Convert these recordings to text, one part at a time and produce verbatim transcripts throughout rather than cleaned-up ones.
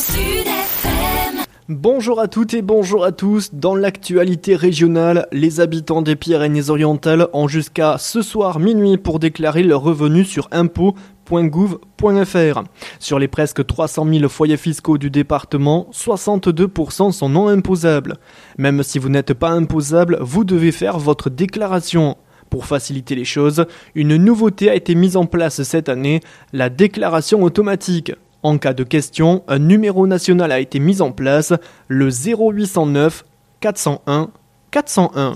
Bonjour à toutes et bonjour à tous. Dans l'actualité régionale, les habitants des Pyrénées-Orientales ont jusqu'à ce soir minuit pour déclarer leurs revenus sur impôts point gouv point f r. Sur les presque trois cent mille foyers fiscaux du département, soixante-deux pour cent sont non imposables. Même si vous n'êtes pas imposable, vous devez faire votre déclaration. Pour faciliter les choses, une nouveauté a été mise en place cette année, la déclaration automatique. En cas de question, un numéro national a été mis en place, le zéro huit cent neuf quatre cent un quatre cent un.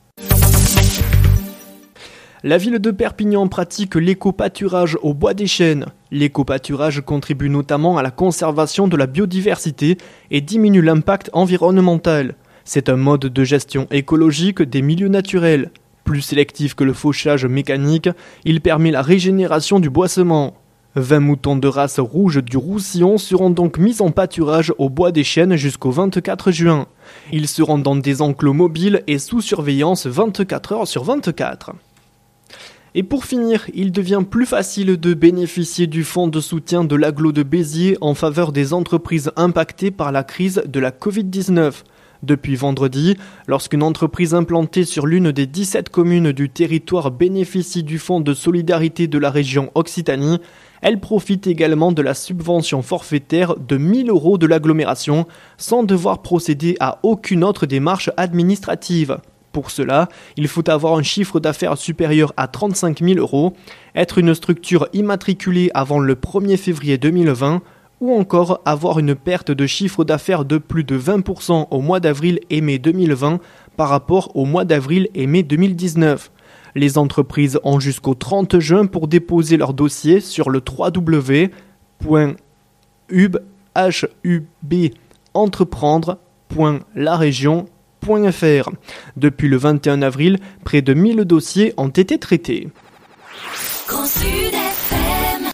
La ville de Perpignan pratique l'éco-pâturage au bois des chênes. L'éco-pâturage contribue notamment à la conservation de la biodiversité et diminue l'impact environnemental. C'est un mode de gestion écologique des milieux naturels. Plus sélectif que le fauchage mécanique, il permet la régénération du boissement. vingt moutons de race rouge du Roussillon seront donc mis en pâturage au bois des chênes jusqu'au vingt-quatre juin. Ils seront dans des enclos mobiles et sous surveillance vingt-quatre heures sur vingt-quatre. Et pour finir, il devient plus facile de bénéficier du fonds de soutien de l'agglo de Béziers en faveur des entreprises impactées par la crise de la covid dix-neuf. Depuis vendredi, lorsqu'une entreprise implantée sur l'une des dix-sept communes du territoire bénéficie du fonds de solidarité de la région Occitanie, elle profite également de la subvention forfaitaire de mille euros de l'agglomération sans devoir procéder à aucune autre démarche administrative. Pour cela, il faut avoir un chiffre d'affaires supérieur à trente-cinq mille euros, être une structure immatriculée avant le premier février deux mille vingt ou encore avoir une perte de chiffre d'affaires de plus de vingt pour cent au mois d'avril et mai deux mille vingt par rapport au mois d'avril et mai deux mille dix-neuf. Les entreprises ont jusqu'au trente juin pour déposer leur dossier sur le w w w point hub entreprendre point la région point f r. Depuis le vingt et un avril, près de mille dossiers ont été traités. Grand Sud.